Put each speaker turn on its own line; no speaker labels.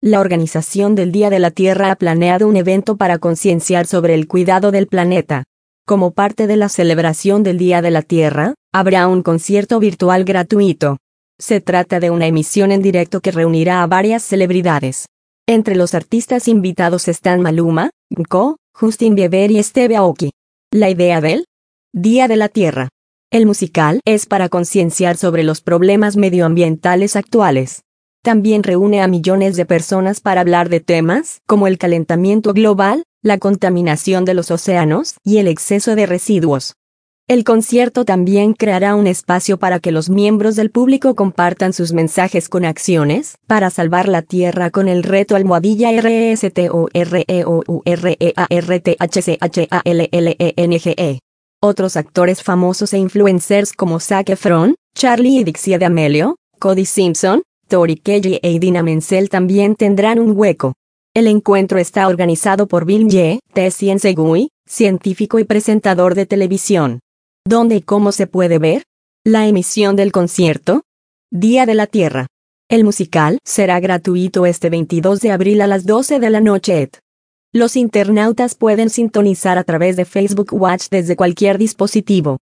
La Organización del Día de la Tierra ha planeado un evento para concienciar sobre el cuidado del planeta. Como parte de la celebración del Día de la Tierra, habrá un concierto virtual gratuito. Se trata de una emisión en directo que reunirá a varias celebridades. Entre los artistas invitados están Maluma, Go, Justin Bieber y Steve Aoki. La idea del Día de la Tierra. El musical es para concienciar sobre los problemas medioambientales actuales. También reúne a millones de personas para hablar de temas como el calentamiento global, la contaminación de los océanos y el exceso de residuos. El concierto también creará un espacio para que los miembros del público compartan sus mensajes con acciones para salvar la Tierra con el reto RESTOREOUREARTHCHALLENGE. Otros actores famosos e influencers como Zac Efron, Charlie y Dixie D'Amelio, Cody Simpson, Tori Kelly e Idina Menzel también tendrán un hueco. El encuentro está organizado por Bill Nye Segui, científico y presentador de televisión. ¿Dónde y cómo se puede ver? La emisión del concierto Día de la Tierra. El musical será gratuito este 22 de abril a las 12 de la noche. Los internautas pueden sintonizar a través de Facebook Watch desde cualquier dispositivo.